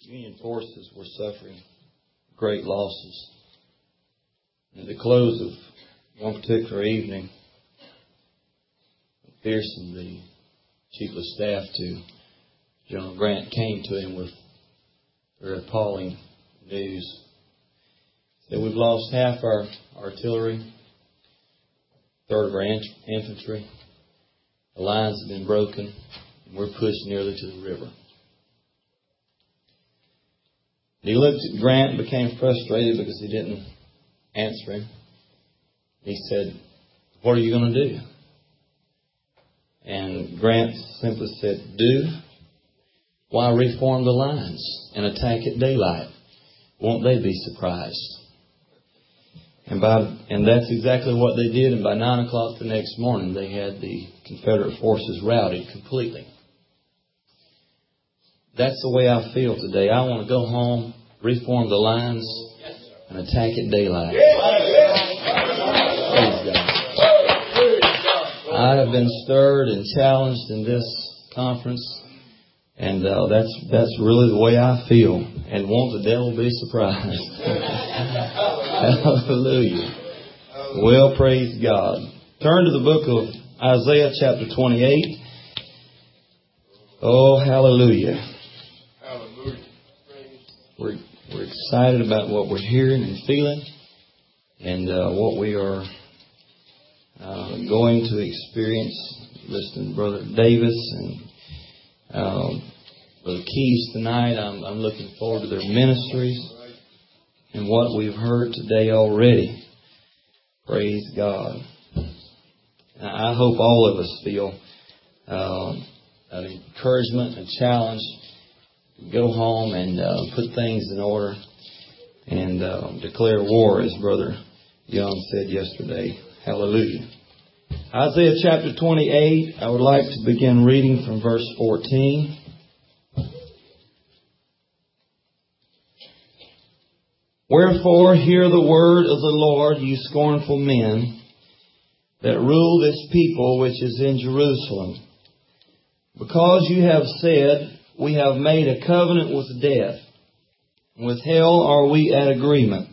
Union forces were suffering great losses. At the close of one particular evening, Pearson, the chief of staff to General Grant, came to him with very appalling news. He said, "We've lost half our artillery, a third of our infantry. The lines have been broken, and we're pushed nearly to the river." And he looked at Grant and became frustrated because he didn't answer him. He said, "What are you going to do?" And Grant simply said, "Do? Why, reform the lines and attack at daylight. Won't they be surprised?" And that's exactly what they did. And by 9 o'clock the next morning, they had the Confederate forces routed completely. That's the way I feel today. I want to go home, reform the lines, and attack at daylight. Praise God. I have been stirred and challenged in this conference, and that's really the way I feel. And won't the devil be surprised? Hallelujah. Well, praise God. Turn to the book of Isaiah chapter 28. Oh, hallelujah. We're excited about what we're hearing and feeling, and what we are going to experience. Listening to Brother Davis and Brother Keys tonight. I'm looking forward to their ministries and what we've heard today already. Praise God. I hope all of us feel an encouragement, a challenge to go home and put things in order and declare war, as Brother Young said yesterday. Hallelujah. Isaiah chapter 28, I would like to begin reading from verse 14. "Wherefore hear the word of the Lord, you scornful men, that rule this people which is in Jerusalem. Because you have said, we have made a covenant with death, and with hell are we at agreement.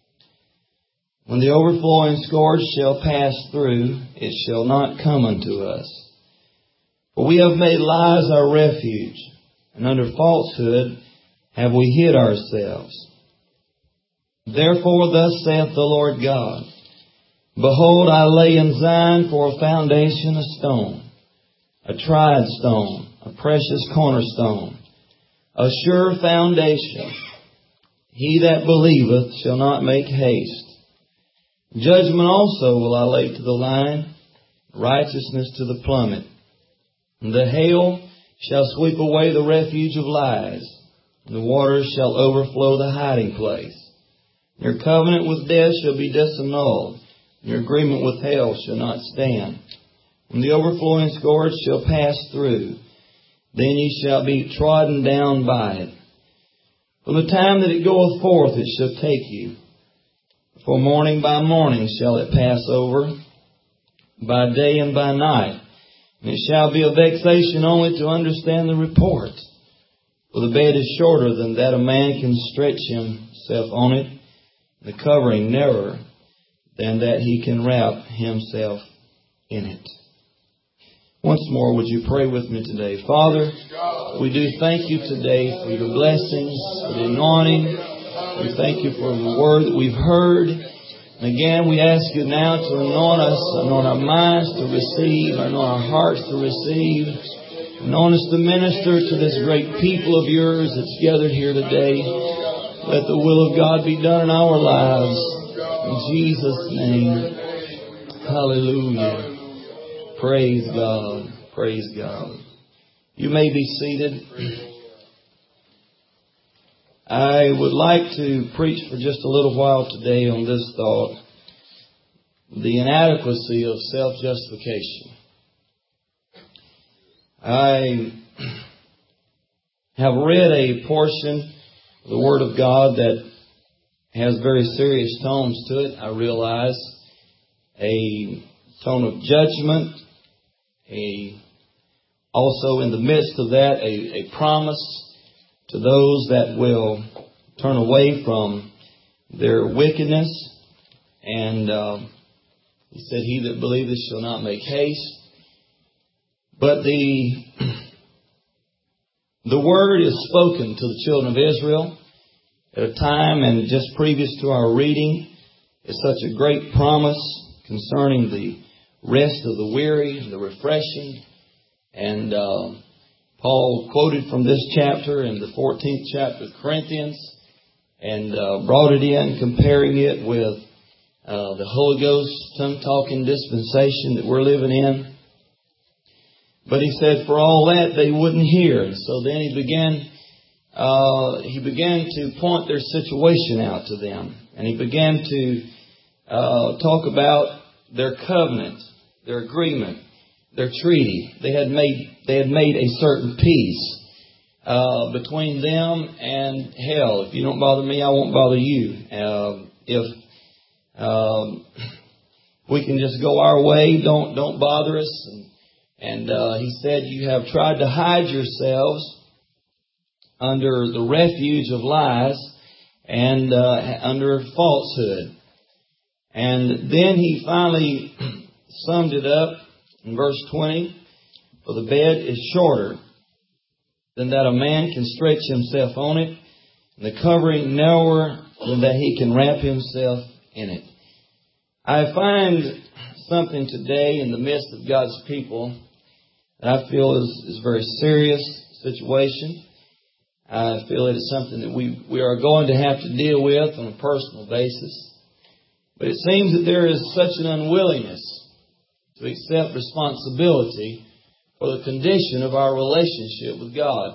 When the overflowing scourge shall pass through, it shall not come unto us. For we have made lies our refuge, and under falsehood have we hid ourselves. Therefore thus saith the Lord God, Behold, I lay in Zion for a foundation a stone, a tried stone, a precious cornerstone, a sure foundation. He that believeth shall not make haste. Judgment also will I lay to the line, righteousness to the plummet. And the hail shall sweep away the refuge of lies, and the waters shall overflow the hiding place. Your covenant with death shall be disannulled, and your agreement with hell shall not stand. When the overflowing scourge shall pass through, then ye shall be trodden down by it. From the time that it goeth forth it shall take you. For morning by morning shall it pass over, by day and by night. And it shall be a vexation only to understand the report. For the bed is shorter than that a man can stretch himself on it, the covering narrower than that he can wrap himself in it. Once more, would you pray with me today? Father, we do thank you today for your blessings, for the anointing. We thank you for the word that we've heard. And again, we ask you now to anoint us, anoint our minds to receive, anoint our hearts to receive. Anoint us to minister to this great people of yours that's gathered here today. Let the will of God be done in our lives. In Jesus' name. Hallelujah. Praise God. Praise God. You may be seated. I would like to preach for just a little while today on this thought. The inadequacy of self-justification. I have read a portion of the Word of God that has very serious tones to it. I realize a tone of judgment, also in the midst of that, a promise to those that will turn away from their wickedness. And he said, "He that believeth shall not make haste." But the word is spoken to the children of Israel at a time, and just previous to our reading, is such a great promise concerning the rest of the weary and the refreshing. And Paul quoted from this chapter in the 14th chapter of Corinthians, and brought it in, comparing it with the Holy Ghost tongue-talking dispensation that we're living in. But he said, for all that, they wouldn't hear. And so then he began to point their situation out to them. And he began to talk about their covenant, their agreement, their treaty. They had made a certain peace between them and hell. If you don't bother me, I won't bother you. If we can just go our way, don't bother us. And he said, you have tried to hide yourselves under the refuge of lies and under falsehood. And then he finally summed it up in verse 20. For the bed is shorter than that a man can stretch himself on it, and the covering narrower than that he can wrap himself in it. I find something today in the midst of God's people that I feel is a very serious situation. I feel it is something that we are going to have to deal with on a personal basis. But it seems that there is such an unwillingness to accept responsibility for the condition of our relationship with God.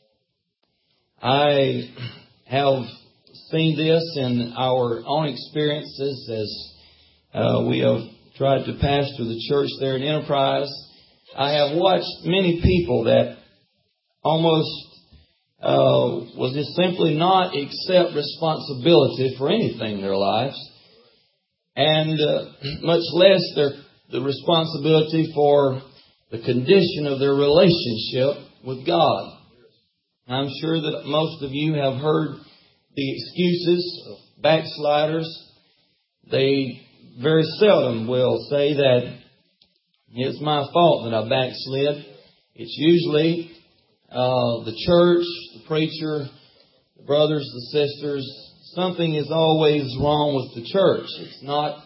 I have seen this in our own experiences as we have tried to pastor the church there in Enterprise. I have watched many people that almost will just simply not accept responsibility for anything in their lives, and much less the responsibility for the condition of their relationship with God. I'm sure that most of you have heard the excuses of backsliders. They very seldom will say that it's my fault that I backslid. It's usually the church, the preacher, the brothers, the sisters. Something is always wrong with the church. It's not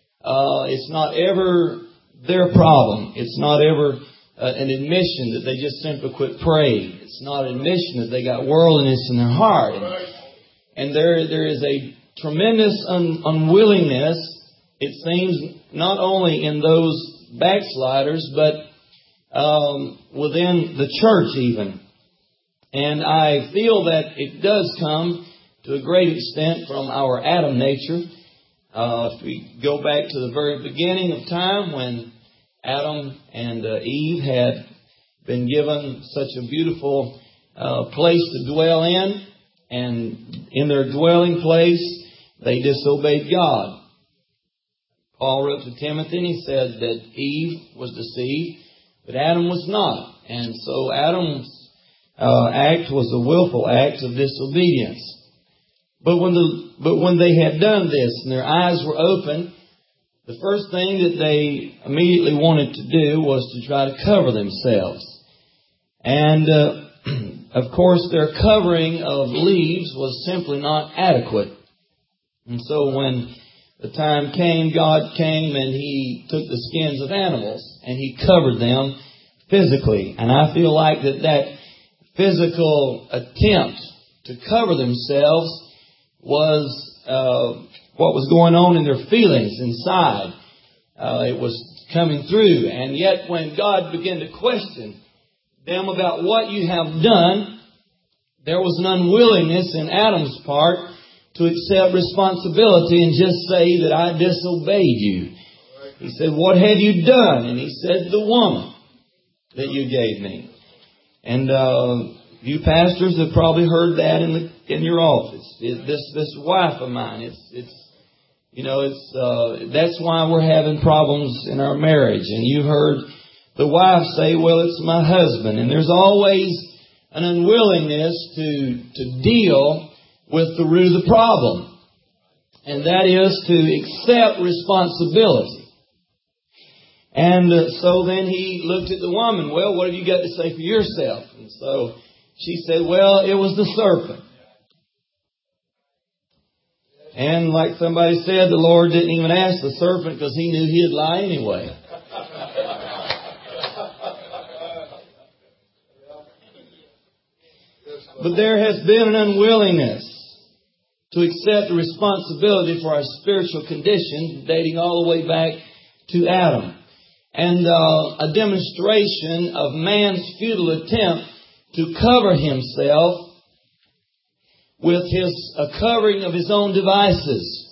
ever their problem. It's not ever an admission that they just simply quit praying. It's not an admission that they got worldliness in their heart. And there is a tremendous unwillingness, it seems, not only in those backsliders, but within the church even. And I feel that it does come to a great extent from our Adam nature. If we go back to the very beginning of time when Adam and Eve had been given such a beautiful place to dwell in, and in their dwelling place they disobeyed God. Paul wrote to Timothy and he said that Eve was deceived, but Adam was not. And so Adam's act was a willful act of disobedience. But when they had done this and their eyes were open, the first thing that they immediately wanted to do was to try to cover themselves. And of course their covering of leaves was simply not adequate. And so when the time came, God came and He took the skins of animals and He covered them physically. And I feel like that physical attempt to cover themselves was what was going on in their feelings inside. It was coming through. And yet when God began to question them about what you have done, there was an unwillingness in Adam's part to accept responsibility and just say that I disobeyed you. He said, what have you done? And he said, the woman that you gave me. And you pastors have probably heard that in your office. This wife of mine, that's why we're having problems in our marriage. And you heard the wife say, well, it's my husband. And there's always an unwillingness to deal with the root of the problem. And that is to accept responsibility. And so then he looked at the woman. Well, what have you got to say for yourself? And so she said, well, it was the serpent. And like somebody said, the Lord didn't even ask the serpent because He knew he'd lie anyway. But there has been an unwillingness to accept the responsibility for our spiritual condition dating all the way back to Adam. And a demonstration of man's futile attempt to cover himself with a covering of his own devices.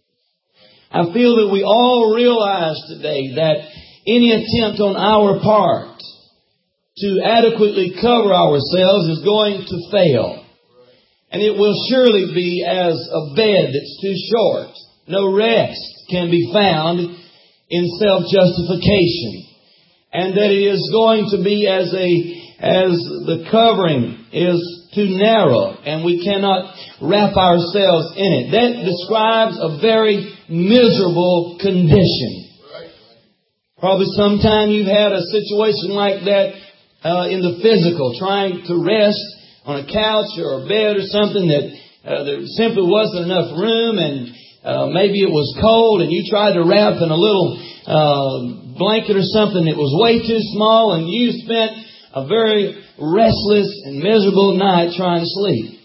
I feel that we all realize today that any attempt on our part to adequately cover ourselves is going to fail. And it will surely be as a bed that's too short. No rest can be found in self-justification. And that it is going to be as the covering is too narrow and we cannot wrap ourselves in it. That describes a very miserable condition. Probably sometime you've had a situation like that in the physical, trying to rest on a couch or a bed or something that there simply wasn't enough room, and maybe it was cold and you tried to wrap in a little blanket or something that was way too small, and you spent a very restless and miserable night trying to sleep.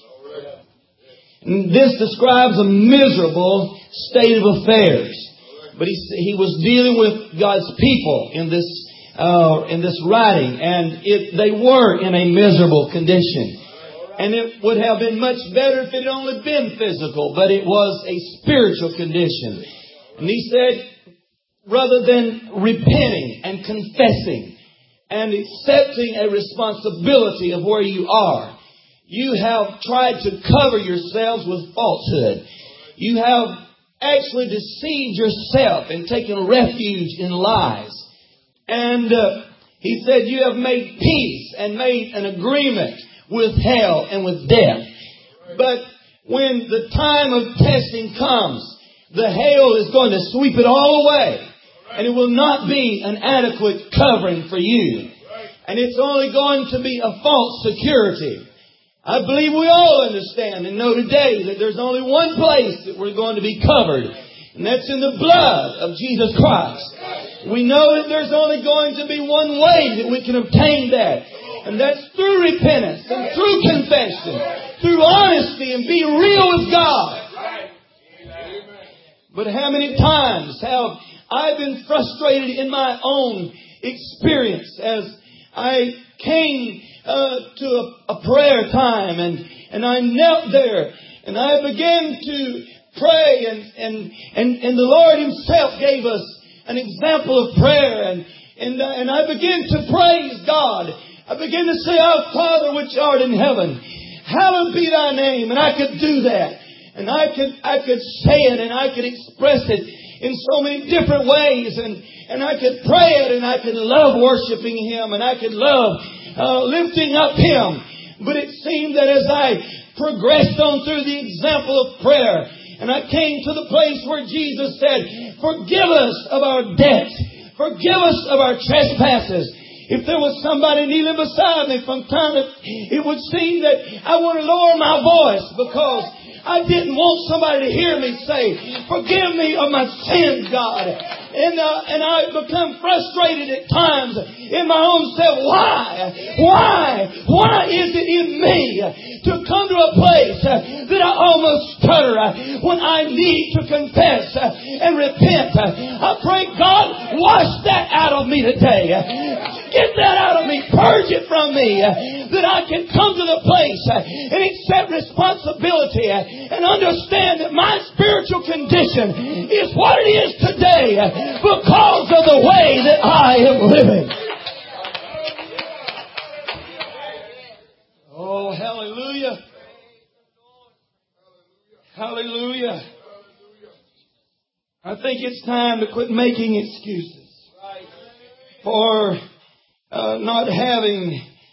And this describes a miserable state of affairs. But he was dealing with God's people in this writing, and they were in a miserable condition. And it would have been much better if it had only been physical, but it was a spiritual condition. And he said, rather than repenting and confessing and accepting a responsibility of where you are, you have tried to cover yourselves with falsehood. You have actually deceived yourself and taken refuge in lies. And he said, you have made peace and made an agreement with hell and with death. But when the time of testing comes, the hail is going to sweep it all away. And it will not be an adequate covering for you. And it's only going to be a false security. I believe we all understand and know today that there's only one place that we're going to be covered. And that's in the blood of Jesus Christ. We know that there's only going to be one way that we can obtain that. And that's through repentance and through confession, through honesty and being real with God. But how many times have I been frustrated in my own experience as I came to a prayer time and I knelt there and I began to pray and the Lord Himself gave us an example of prayer and I began to praise God. I began to say, Our Father which art in heaven, hallowed be Thy name. And I could do that. And I could say it and I could express it in so many different ways. And I could pray it and I could love worshiping Him and I could love lifting up Him. But it seemed that as I progressed on through the example of prayer and I came to the place where Jesus said, forgive us of our debts. Forgive us of our trespasses. If there was somebody kneeling beside me from time to time, it would seem that I want to lower my voice because I didn't want somebody to hear me say, forgive me of my sins, God. And I become frustrated at times in my own self. Why is it in me to come to a place that I almost stutter when I need to confess and repent? I pray, God, wash that out of me today. Get that out of me. Purge it from me. That I can come to the place and accept responsibility and understand that my spiritual condition is what it is today because of the way that I am living. Oh, hallelujah. Hallelujah. I think it's time to quit making excuses for not having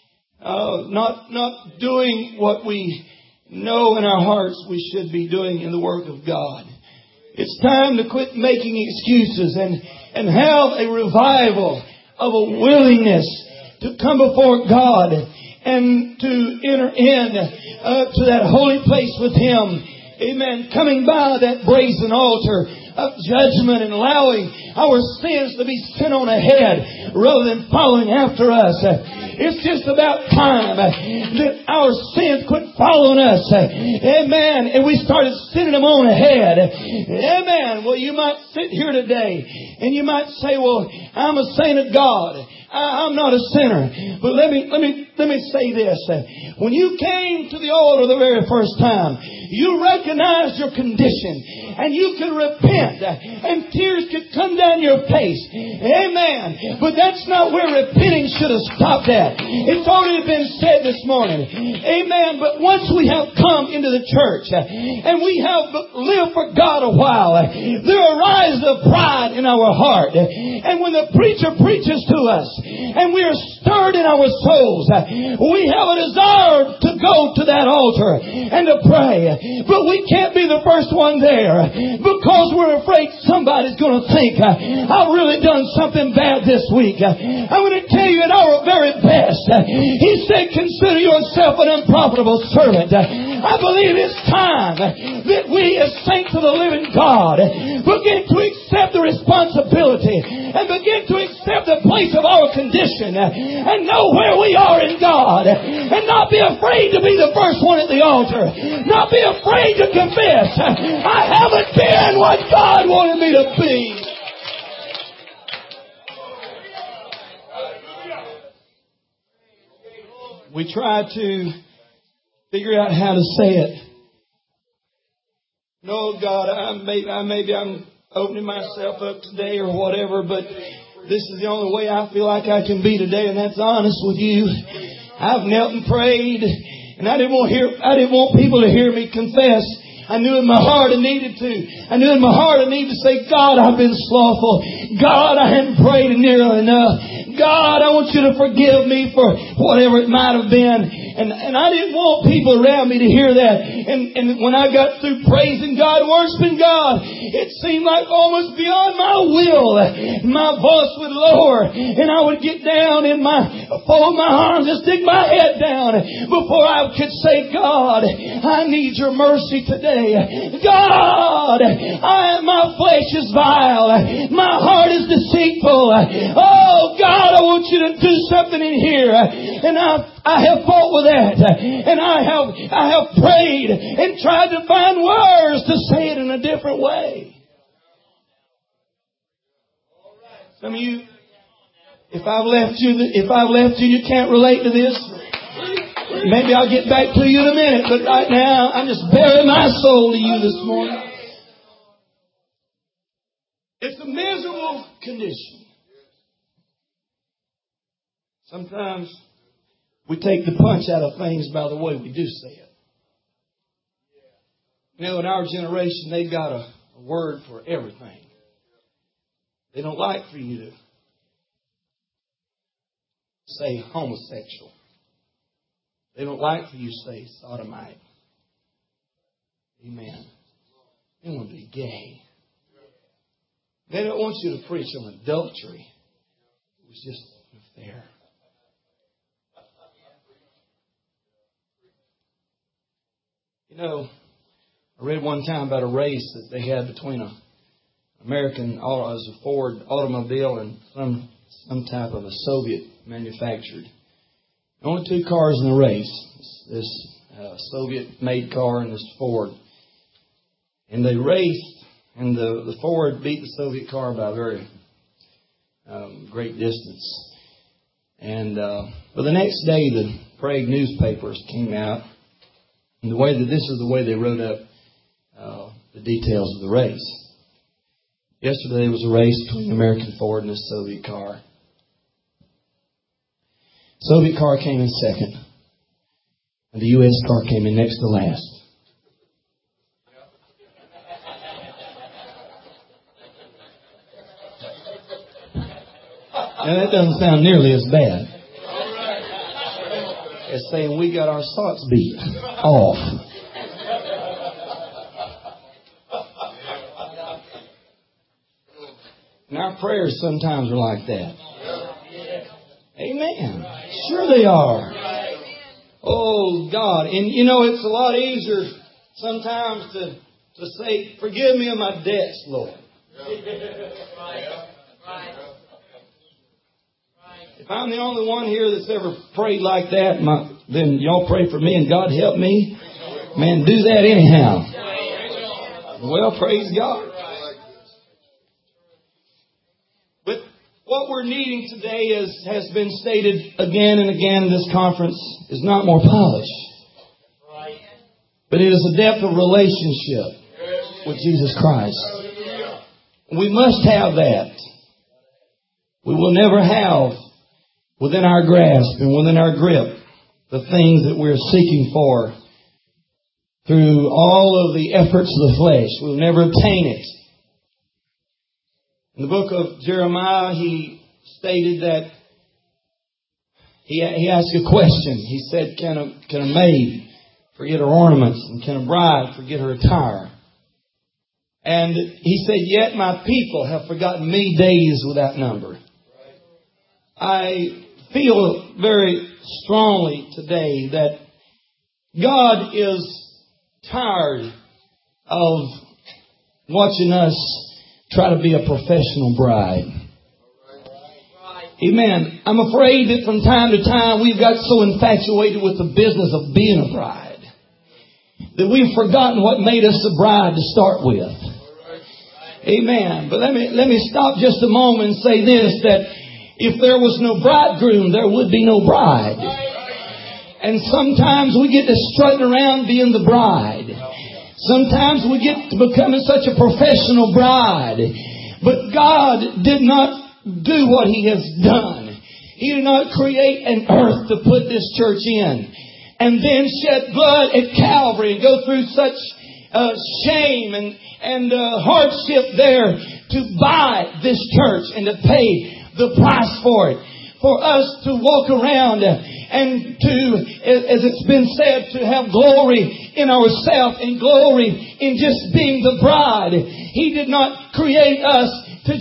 not doing what we know in our hearts we should be doing in the work of God. It's time to quit making excuses and have a revival of a willingness to come before God and to enter in to that holy place with Him. Amen. Coming by that brazen altar of judgment and allowing our sins to be sent on ahead rather than following after us. It's just about time that our sins quit following us. Amen. And we started sending them on ahead. Amen. Well, you might sit here today and you might say, well, I'm a saint of God. I'm not a sinner. But let me say this. When you came to the altar the very first time, you recognized your condition and you could repent and tears could come down your face. Amen. But that's not where repenting should have stopped at. It's already been said this morning. Amen. But once we have come into the church and we have lived for God a while, there arises a pride in our heart. And when the preacher preaches to us and we are stirred in our souls, we have a desire to go to that altar and to pray. But we can't be the first one there because we're afraid somebody's going to think I've really done something bad this week. I'm going to tell you at our very best. He said, consider yourself an unprofitable servant. I believe it's time that we as saints of the living God begin to accept the responsibility and begin to accept the place of our condition and know where we are in God and not be afraid to be the first one at the altar. Not be afraid to confess, I haven't been what God wanted me to be. We try to figure out how to say it. No, God, maybe I'm opening myself up today or whatever, but this is the only way I feel like I can be today, and that's honest with you. I've knelt and prayed, and I didn't want people to hear me confess. I knew in my heart I needed to. I knew in my heart I needed to say, God, I've been slothful. God, I hadn't prayed nearly enough. God, I want you to forgive me for whatever it might have been. And I didn't want people around me to hear that. And when I got through praising God, worshiping God, it seemed like almost beyond my will. My voice would lower and I would get down and fold my arms and stick my head down before I could say, God, I need your mercy today. God, my flesh is vile. My heart is deceitful. Oh, God, I want you to do something in here. And I have fought with that. And I have prayed and tried to find words to say it in a different way. Some of you, if I've left you, you can't relate to this. Maybe I'll get back to you in a minute, but right now I'm just bearing my soul to you this morning. It's a miserable condition. Sometimes we take the punch out of things by the way we do say it. You know, in our generation, they've got a word for everything. They don't like for you to say homosexual. They don't like for you to say sodomite. Amen. They want to be gay. They don't want you to preach on adultery. It was just an affair. You know, I read one time about a race that they had between an American as a Ford automobile and some type of a Soviet manufactured. Only two cars in the race. This Soviet-made car and this Ford. And they raced, and the Ford beat the Soviet car by a very great distance. And but the next day, the Prague newspapers came out. And this is the way they wrote up the details of the race. Yesterday was a race between the American Ford and the Soviet car. Soviet car came in second, and the U.S. car came in next to last. Now that doesn't sound nearly as bad. as saying we got our socks beat off. And our prayers sometimes are like that. Amen. Sure they are. Oh, God. And you know, it's a lot easier sometimes to say, forgive me of my debts, Lord. If I'm the only one here that's ever prayed like that, then y'all pray for me and God help me. Man, do that anyhow. Well, praise God. But what we're needing today has been stated again and again in this conference is not more polish. But it is a depth of relationship with Jesus Christ. We must have that. We will never have within our grasp and within our grip the things that we're seeking for through all of the efforts of the flesh. We'll never obtain it. In the book of Jeremiah, he stated that he asked a question. He said, can a maid forget her ornaments, and can a bride forget her attire? And he said, yet my people have forgotten me days without number. I feel very strongly today that God is tired of watching us try to be a professional bride. Amen. I'm afraid that from time to time we've got so infatuated with the business of being a bride that we've forgotten what made us a bride to start with. Amen. But let me stop just a moment and say this, that if there was no bridegroom, there would be no bride. And sometimes we get to strutting around being the bride. Sometimes we get to becoming such a professional bride. But God did not do what He has done. He did not create an earth to put this church in and then shed blood at Calvary and go through such shame and hardship there to buy this church and to pay the price for it. For us to walk around and to, as it's been said, to have glory in ourselves and glory in just being the bride. He did not create us to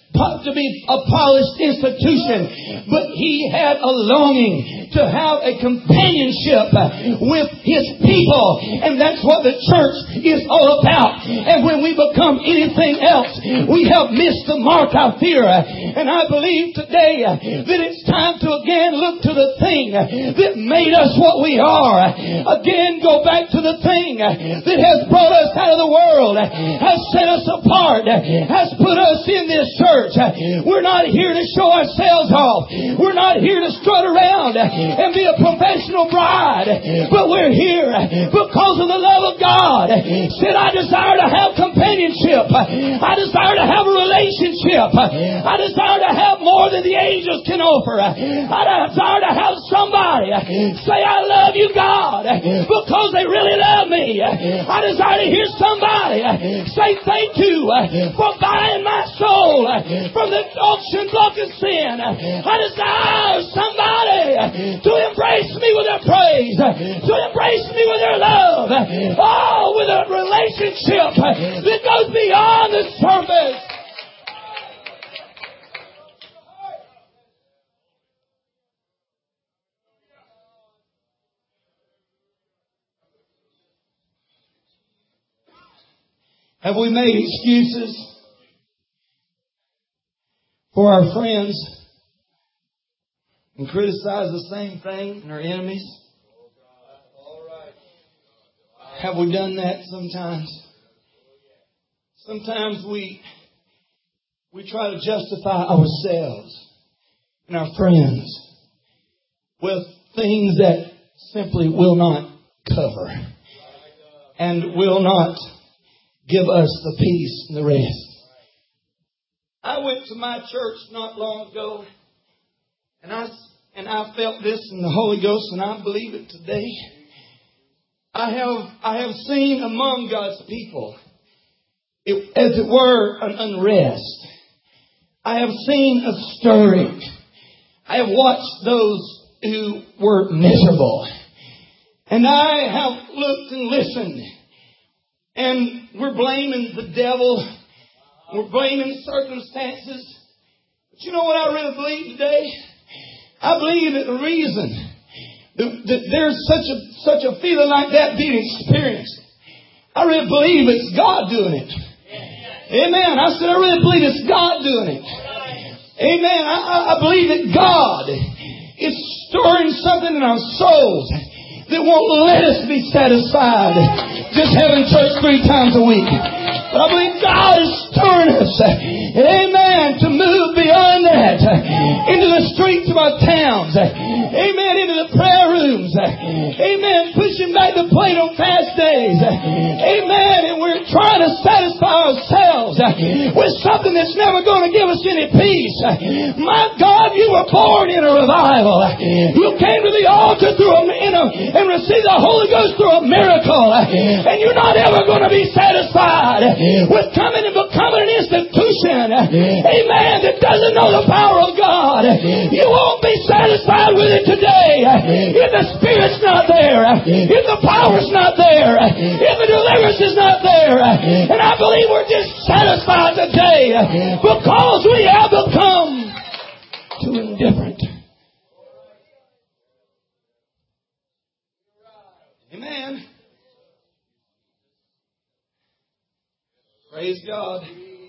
be a polished institution, but He had a longing to have a companionship with His people, and that's what the church is all about. And when we become anything else, we have missed the mark, I fear. And I believe today that it's time to again look to the thing that made us what we are. Again, go back to the thing that has brought us out of the world, has set us apart, has put us in this church. We're not here to show ourselves off. We're not here to strut around and be a professional bride. But we're here because of the love of God. Said, I desire to have companionship. I desire to have a relationship. I desire to have more than the angels can offer. I desire to have somebody say, I love you, God, because they really love me. I desire to hear somebody say, thank you for buying my soul from the auction block of sin. I desire somebody to embrace me with their praise, to embrace me with their love, with a relationship that goes beyond the surface. Have we made excuses for our friends and criticize the same thing in our enemies? Have we done that sometimes? Sometimes we try to justify ourselves and our friends with things that simply will not cover and will not give us the peace and the rest. I went to my church not long ago, and I felt this in the Holy Ghost, and I believe it today. I have seen among God's people, as it were, an unrest. I have seen a stirring. I have watched those who were miserable. And I have looked and listened, and we're blaming the devil. We're blaming circumstances. But you know what I really believe today? I believe that the reason that there's such a feeling like that being experienced, I really believe it's God doing it. Amen. I said I really believe it's God doing it. Amen. I believe that God is stirring something in our souls that won't let us be satisfied just having church 3 times a week. But I believe God is stirring us, amen, to move beyond that, into the streets of our towns, amen, into the prayer rooms, amen, pushing back the plate on fast days, amen, and we're trying to satisfy ourselves with something that's never going to give us any peace. My God, you were born in a revival. You came to the altar and received the Holy Ghost through a miracle, and you're not ever going to be satisfied with coming and becoming an institution, amen, that doesn't know the power of God. You won't be satisfied with it today if the Spirit's not there, if the power's not there, if the deliverance is not there. And I believe we're dissatisfied today because we have become too indifferent. Amen. Praise God.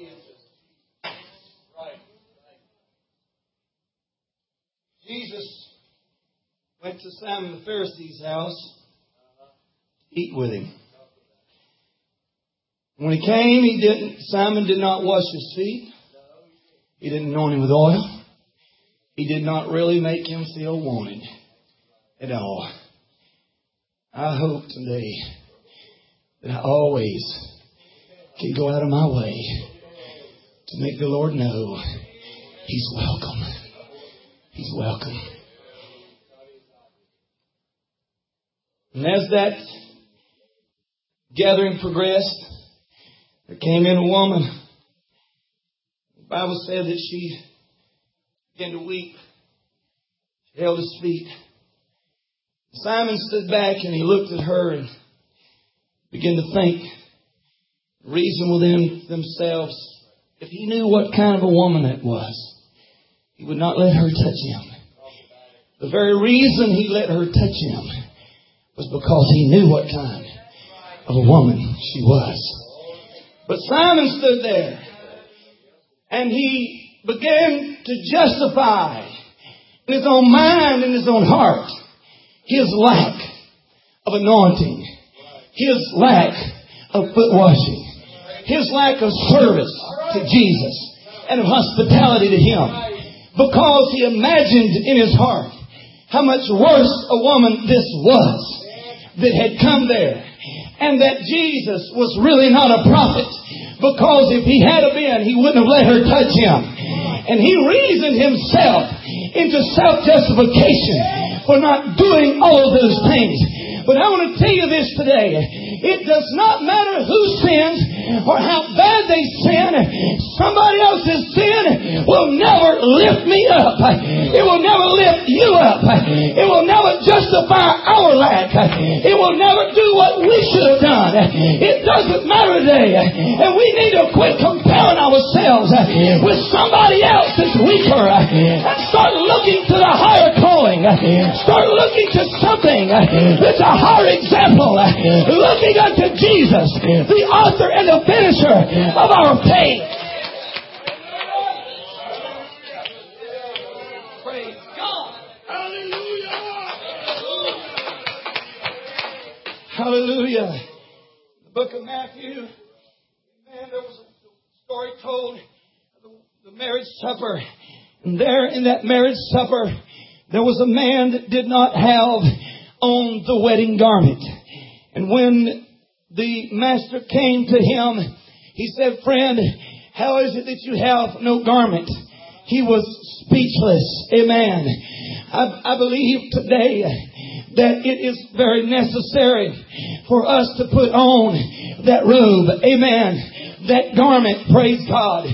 Jesus went to Simon the Pharisee's house to eat with him. When he came, Simon did not wash his feet. He didn't anoint him with oil. He did not really make him feel wanted at all. I hope today that I always can go out of my way to make the Lord know He's welcome. He's welcome. And as that gathering progressed, there came in a woman. The Bible said that she began to weep. She held his feet. Simon stood back and he looked at her and began to think, reason within themselves, if he knew what kind of a woman it was, he would not let her touch him. The very reason he let her touch him was because he knew what kind of a woman she was. But Simon stood there and he began to justify in his own mind and his own heart his lack of anointing, his lack of foot washing, his lack of service to Jesus and of hospitality to Him, because he imagined in his heart how much worse a woman this was that had come there, and that Jesus was really not a prophet, because if he had been, he wouldn't have let her touch him. And he reasoned himself into self-justification for not doing all of those things. But I want to tell you this today. It does not matter who sins or how bad they sin. Somebody else's sin will never lift me up. It will never lift you up. It will never justify our lack. It will never do what we should have done. It doesn't matter today. And we need to quit comparing ourselves with somebody else that's weaker and start looking to the higher calling. Start looking to something that's a higher example. Looking unto Jesus, the author and the finisher of our faith. Praise God. Hallelujah. Hallelujah. The book of Matthew, man, there was a story told of the marriage supper. And there in that marriage supper, there was a man that did not have on the wedding garment. And when the master came to him, he said, "Friend, how is it that you have no garment?" He was speechless. Amen. I believe today that it is very necessary for us to put on that robe. Amen. That garment, praise God.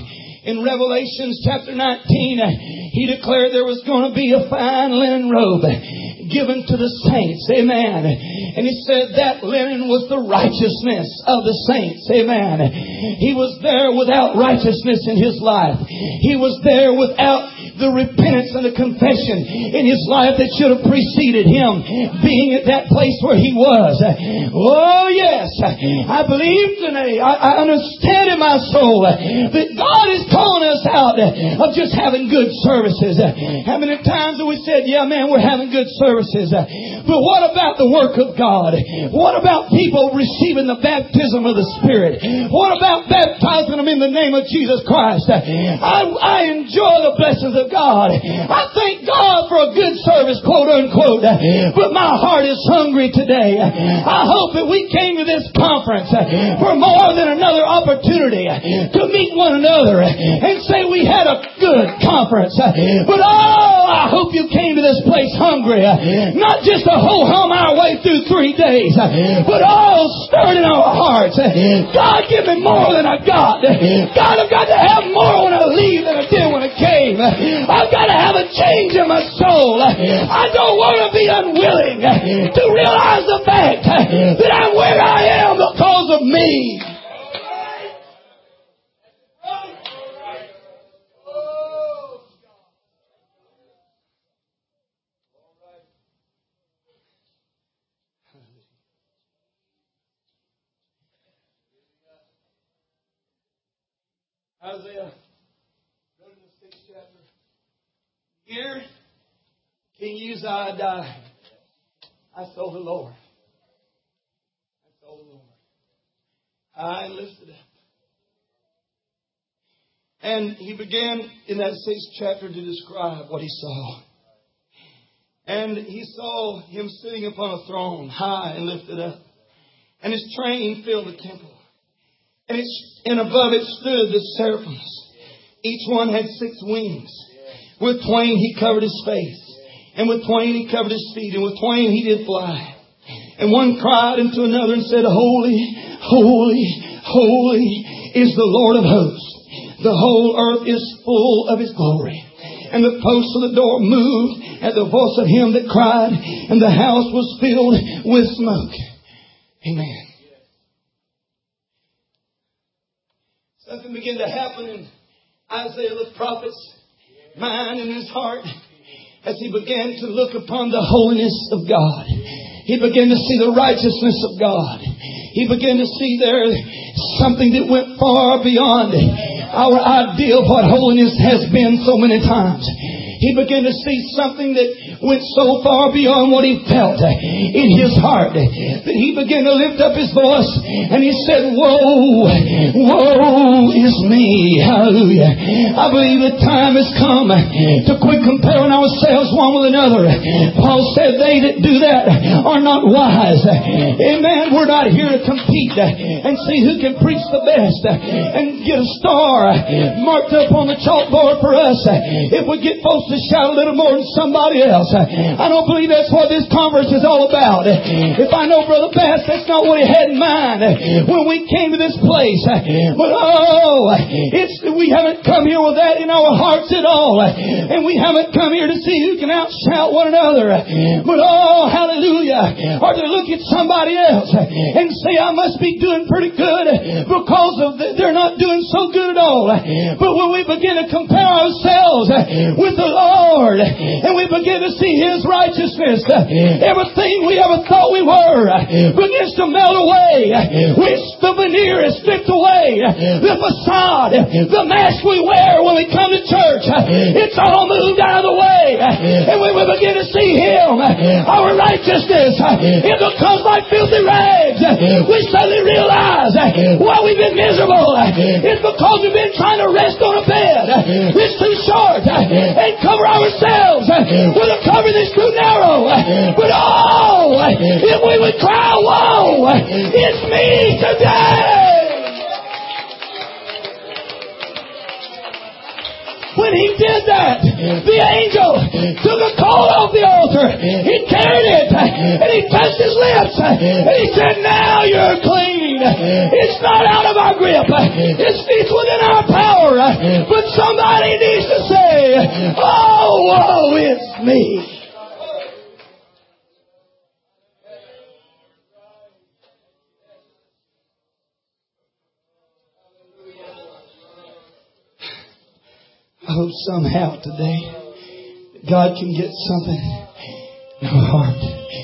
In Revelations chapter 19, He declared there was going to be a fine linen robe given to the saints. Amen. And He said that linen was the righteousness of the saints. Amen. He was there without righteousness in his life. He was there without the repentance and the confession in his life that should have preceded him being at that place where he was. Oh yes, I believe today, I understand in my soul that God is calling us out of just having good services. How many times have we said, yeah man, we're having good services, but what about the work of God? What about people receiving the baptism of the Spirit? What about baptizing them in the name of Jesus Christ? I enjoy the blessings of God. I thank God for a good service, quote unquote, but my heart is hungry today. I hope that we came to this conference for more than another opportunity to meet one another and say we had a good conference. But I hope you came to this place hungry, not just to ho-hum our way through 3 days, but all stirred in our hearts. God, give me more than I got. God, I've got to have more when I leave than I did when I came. I've got to have a change in my soul. I don't want to be unwilling to realize the fact that I'm where I am because of me. Isaiah, go to the 6th chapter. Here, King Uzziah died. I saw the Lord. I saw the Lord. I lifted up. And he began in that 6th chapter to describe what he saw. And he saw him sitting upon a throne, high and lifted up. And his train filled the temple. And above it stood the seraphims. Each one had 6 wings. With twain he covered his face. And with twain he covered his feet. And with twain he did fly. And one cried unto another and said, Holy, holy, holy is the Lord of hosts. The whole earth is full of His glory. And the posts of the door moved at the voice of him that cried. And the house was filled with smoke. Amen. Something began to happen in Isaiah the prophet's mind and his heart as he began to look upon the holiness of God. He began to see the righteousness of God. He began to see there something that went far beyond our idea of what holiness has been so many times. He began to see something that went so far beyond what he felt in his heart that he began to lift up his voice and he said, Woe, woe is me. Hallelujah. I believe the time has come to quit comparing ourselves one with another. Paul said they that do that are not wise. Amen. We're not here to compete and see who can preach the best and get a star marked up on the chalkboard for us if we get folks to shout a little more than somebody else. I don't believe that's what this conference is all about. If I know Brother Bass, that's not what he had in mind when we came to this place. But we haven't come here with that in our hearts at all. And we haven't come here to see who can outshout one another. But hallelujah, or to look at somebody else and say, I must be doing pretty good because of they're not doing so good at all. But when we begin to compare ourselves with the Lord and we begin to see His righteousness, everything we ever thought we were begins to melt away. The veneer is stripped away. The facade, the mask we wear when we come to church, it's all moved out of the way. And when we begin to see Him, our righteousness, it becomes like filthy rags. We suddenly realize why we've been miserable. It's because we've been trying to rest on a bed that's too short and cover ourselves with a cover that's too narrow. But if we would cry, woe, it's me today. When he did that, the angel took a coal off the altar. He carried it and he touched his lips and he said, now you're clean. It's not out of our grip. It's within our power. But somebody needs to say, oh, woe is me. I hope somehow today God can get something in our heart.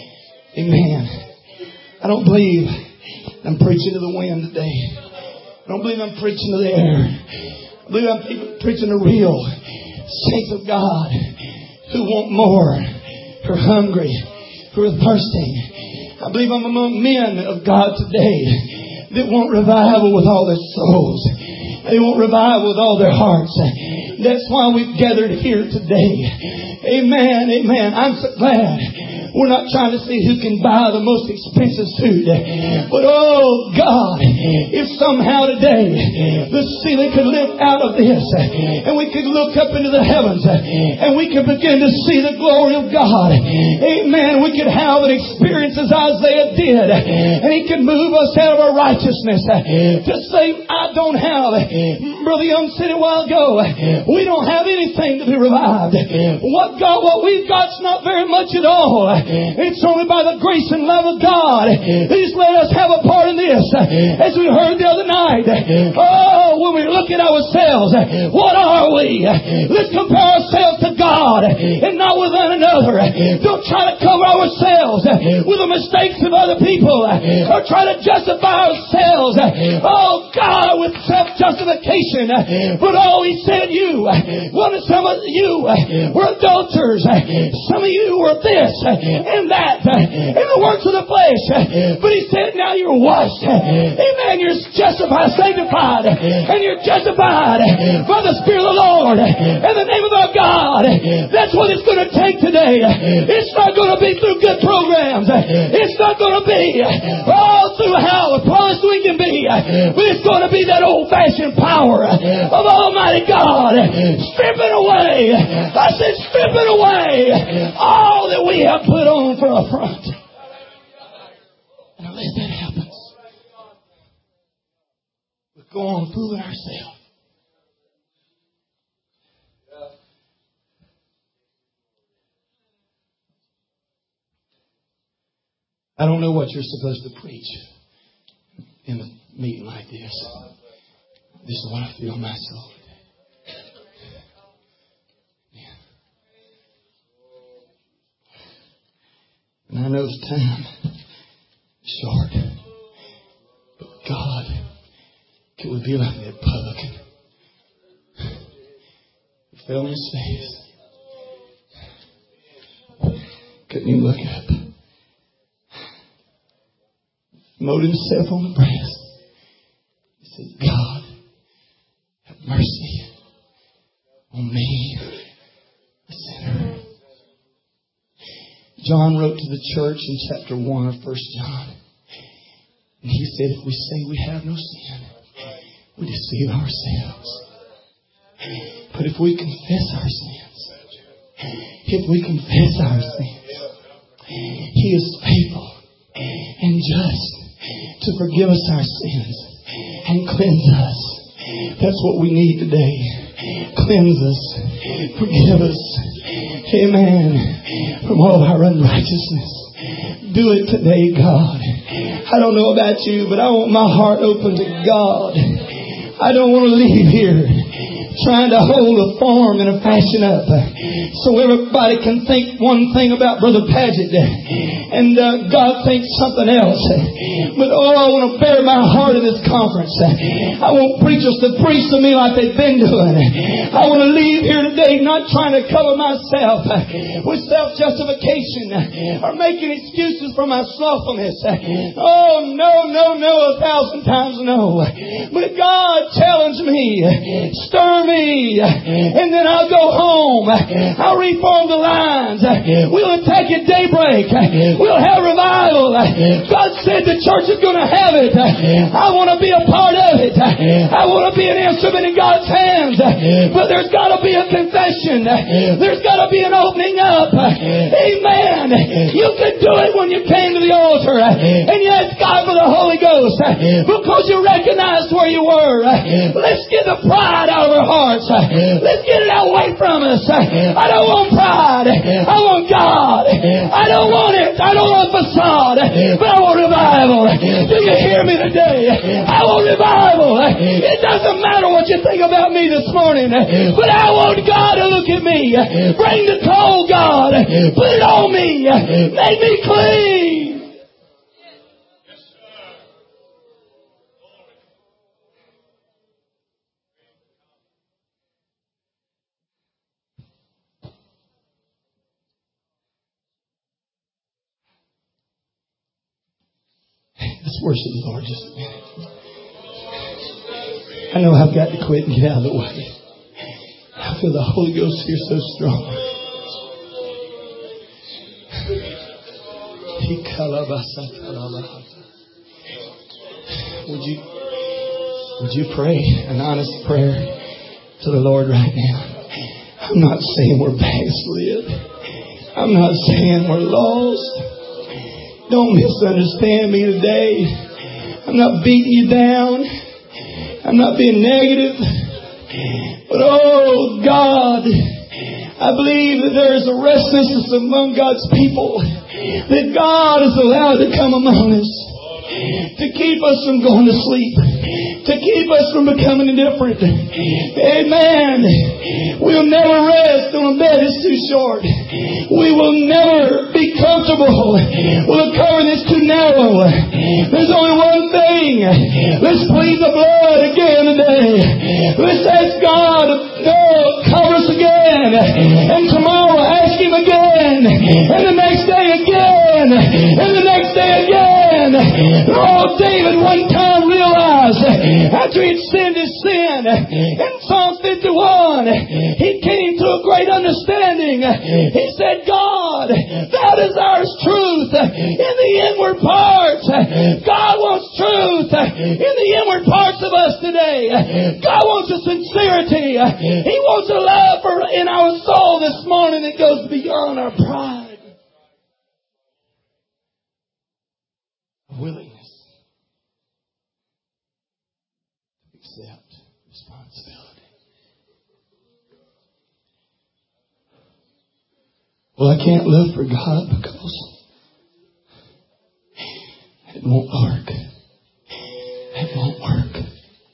Amen. I don't believe I'm preaching to the wind today. I don't believe I'm preaching to the air. I believe I'm preaching to real saints of God who want more, who are hungry, who are thirsting. I believe I'm among men of God today that want revival with all their souls. They want revival with all their hearts. That's why we've gathered here today. Amen, amen. I'm so glad. We're not trying to see who can buy the most expensive suit. But oh God, if somehow today the ceiling could lift out of this and we could look up into the heavens and we could begin to see the glory of God. Amen. We could have an experience as Isaiah did. And He could move us out of our righteousness to say, I don't have, Brother Young said a while ago, we don't have anything to be revived. What we've got's not very much at all. It's only by the grace and love of God He's let us have a part in this. As we heard the other night, oh, when we look at ourselves, what are we? Let's compare ourselves to God and not with one another. Don't try to cover ourselves with the mistakes of other people or try to justify ourselves, oh God, with self-justification. But oh, He said some of you were adulterers. Some of you were this and that in the works of the flesh. But He said, now you're washed. Amen. You're justified, sanctified, and you're justified by the Spirit of the Lord in the name of our God. That's what it's going to take today. It's not going to be through good programs. It's not going to be through how polished we can be. But it's going to be that old-fashioned power of Almighty God stripping away. I said stripping away all that we have put on for a front. And unless that happens, we go on fooling ourselves. I don't know what you're supposed to preach in a meeting like this. This is what I feel in my soul. And I know it's time short. But God, could we be like that publican? He fell on his face. Couldn't even look up. Smote himself on the breast. He said, God, have mercy on me, a sinner. John wrote to the church in chapter 1 of 1 John. And he said, if we say we have no sin, we deceive ourselves. But if we confess our sins, He is faithful and just to forgive us our sins and cleanse us. That's what we need today. Cleanse us. Forgive us. Amen. From all our unrighteousness. Do it today, God. I don't know about you, but I want my heart open to God. I don't want to leave here trying to hold a form and a fashion up so everybody can think one thing about Brother Paget and God thinks something else. But I want to bear my heart in this conference. I want preachers to preach to me like they've been doing. I want to leave here today not trying to cover myself with self-justification or making excuses for my slothfulness. Oh, no, 1,000 times no. But God challenged me, stirred honor me. And then I'll go home. I'll reform the lines. We'll attack at daybreak. We'll have revival. God said the church is going to have it. I want to be a part of it. I want to be an instrument in God's hands. But there's got to be a confession. There's got to be an opening up. Amen. You could do it when you came to the altar. And you asked God for the Holy Ghost. Because you recognized where you were. Let's get the pride out of our hearts. Let's get it away from us. I don't want pride. I want God. I don't want it. I don't want facade. But I want revival. Do you hear me today? I want revival. It doesn't matter what you think about me this morning. But I want God to look at me. Bring the coal, God. Put it on me. Make me clean. Let's worship the Lord just a minute. I know I've got to quit and get out of the way. I feel the Holy Ghost here so strong. Would you pray an honest prayer to the Lord right now? I'm not saying we're backslid. I'm not saying we're lost. Don't misunderstand me today. I'm not beating you down. I'm not being negative. But oh God, I believe that there is a restlessness among God's people. That God is allowed to come among us. To keep us from going to sleep. To keep us from becoming indifferent. Amen. We'll never rest on a bed that's too short. We will never be comfortable with a cover that's too narrow. There's only one thing. Let's plead the blood again today. Let's ask God to cover us again. And tomorrow ask Him again. And the next day again. And the next day again. Oh, David one time realized after he'd sinned his sin in Psalm 51, he came to a great understanding. He said, God, Thou desirest truth in the inward parts. God wants truth in the inward parts of us today. God wants a sincerity. He wants a love in our soul this morning that goes beyond our pride. Willingness to accept responsibility. Well, I can't live for God because it won't work. It won't work.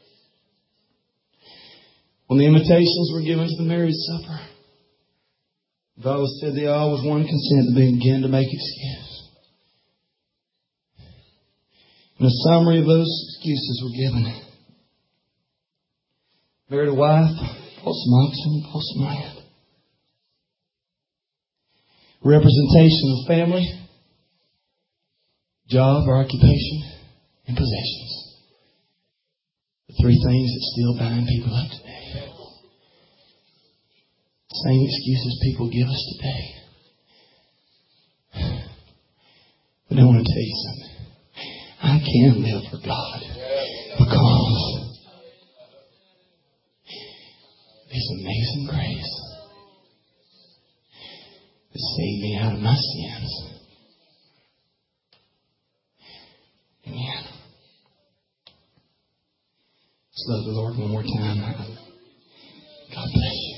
When the invitations were given to the marriage supper, the Bible said they all with one consent began to make excuse. And a summary of those excuses were given. Married a wife, bought some oxen, bought some land. Representation of family, job or occupation, and possessions. The three things that still bind people up today. Same excuses people give us today. But I want to tell you something. I can live for God because of His amazing grace that saved me out of my sins. Amen. Let's love the Lord one more time. God bless you.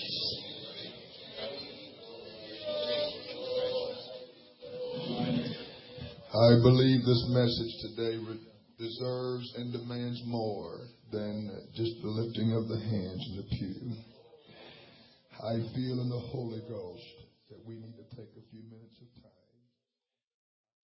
I believe this message today deserves and demands more than just the lifting of the hands in the pew. I feel in the Holy Ghost that we need to take a few minutes of time.